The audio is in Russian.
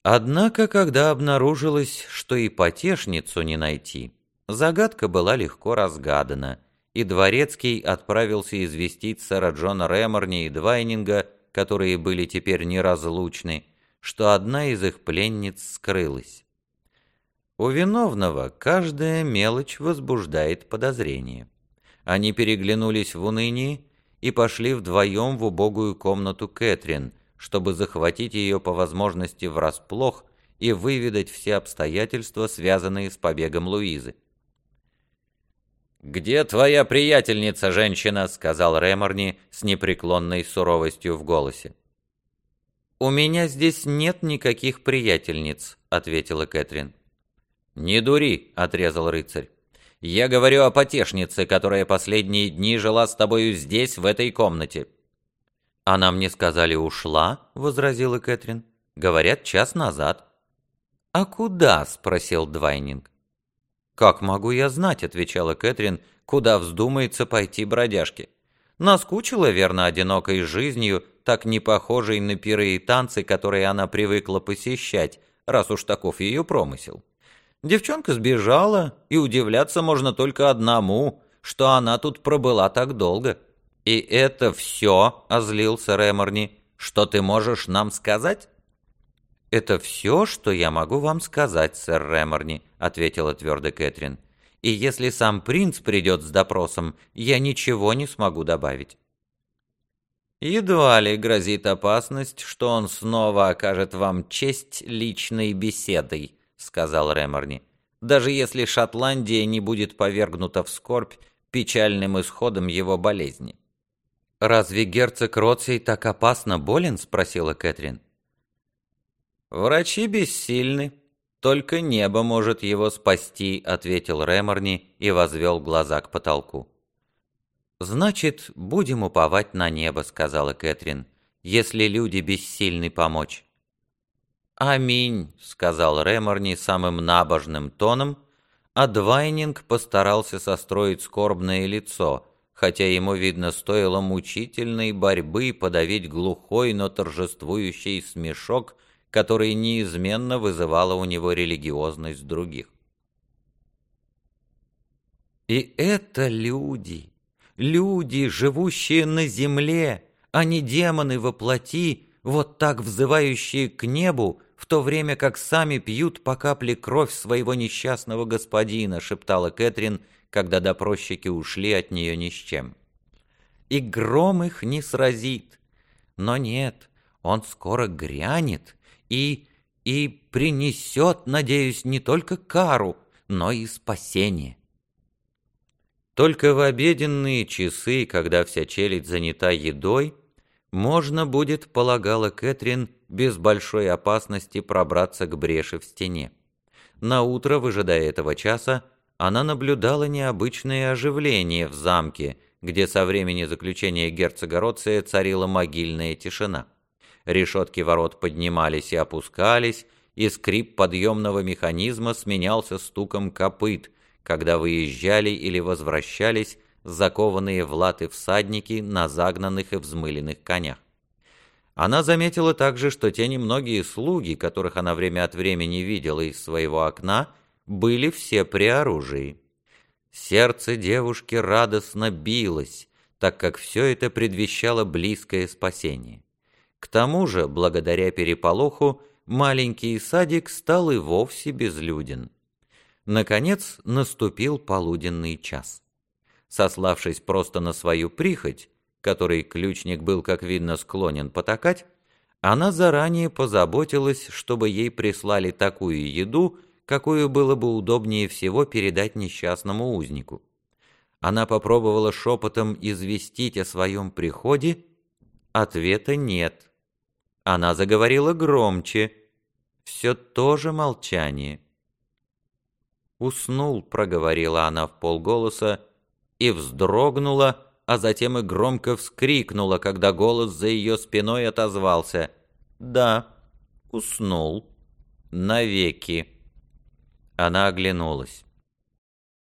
Однако, когда обнаружилось, что и потешницу не найти, загадка была легко разгадана, и Дворецкий отправился известить сэра Джона Реморни и Двайнинга, которые были теперь неразлучны, что одна из их пленниц скрылась. У виновного каждая мелочь возбуждает подозрение. Они переглянулись в унынии и пошли вдвоем в убогую комнату Кэтрин, чтобы захватить ее по возможности врасплох и выведать все обстоятельства, связанные с побегом Луизы. «Где твоя приятельница, женщина?» — сказал Реморни с непреклонной суровостью в голосе. «У меня здесь нет никаких приятельниц», — ответила Кэтрин. «Не дури», — отрезал рыцарь. «Я говорю о потешнице, которая последние дни жила с тобою здесь, в этой комнате». «Она мне сказали, ушла», — возразила Кэтрин. «Говорят, час назад». «А куда?» — спросил Двайнинг. «Как могу я знать?» — отвечала Кэтрин, «куда вздумается пойти бродяжке. Наскучила, верно, одинокой жизнью, так не похожей на пиры и танцы, которые она привыкла посещать, раз уж таков ее промысел. Девчонка сбежала, и удивляться можно только одному, что она тут пробыла так долго». «И это все?» — озлился Реморни. «Что ты можешь нам сказать?» «Это все, что я могу вам сказать, сэр Реморни», — ответила твердо Кэтрин. «И если сам принц придет с допросом, я ничего не смогу добавить». «Едва ли грозит опасность, что он снова окажет вам честь личной беседой», — сказал Реморни. «Даже если Шотландия не будет повергнута в скорбь печальным исходом его болезни». «Разве герцог Ротсей так опасно болен?» — спросила Кэтрин. «Врачи бессильны, только небо может его спасти», — ответил Реморни и возвел глаза к потолку. «Значит, будем уповать на небо», — сказала Кэтрин, «если люди бессильны помочь». «Аминь», — сказал Реморни самым набожным тоном, а Двайнинг постарался состроить скорбное лицо, хотя ему, видно, стоило мучительной борьбы подавить глухой, но торжествующий смешок, который неизменно вызывала у него религиозность других. «И это люди, люди, живущие на земле, а не демоны во плоти, вот так взывающие к небу, в то время как сами пьют по капле кровь своего несчастного господина», шептала Кэтрин, когда допросчики ушли от нее ни с чем. «И гром их не сразит. Но нет, он скоро грянет и принесет, надеюсь, не только кару, но и спасение». Только в обеденные часы, когда вся челядь занята едой, можно будет, полагала Кэтрин, без большой опасности пробраться к бреши в стене. Наутро, выжидая этого часа, она наблюдала необычное оживление в замке, где со времени заключения герцога Ротсея царила могильная тишина. Решетки ворот поднимались и опускались, и скрип подъемного механизма сменялся стуком копыт, когда выезжали или возвращались закованные в латы всадники на загнанных и взмыленных конях. Она заметила также, что те немногие слуги, которых она время от времени видела из своего окна, были все при оружии. Сердце девушки радостно билось, так как все это предвещало близкое спасение. К тому же, благодаря переполоху, маленький садик стал и вовсе безлюден. Наконец наступил полуденный час. Сославшись просто на свою прихоть, которой ключник был, как видно, склонен потакать, она заранее позаботилась, чтобы ей прислали такую еду, какую было бы удобнее всего передать несчастному узнику. Она попробовала шепотом известить о своем приходе, ответа нет. Она заговорила громче, все то же молчание. «Уснул», — проговорила она вполголоса, и вздрогнула, а затем и громко вскрикнула, когда голос за ее спиной отозвался. «Да, уснул. Навеки». Она оглянулась.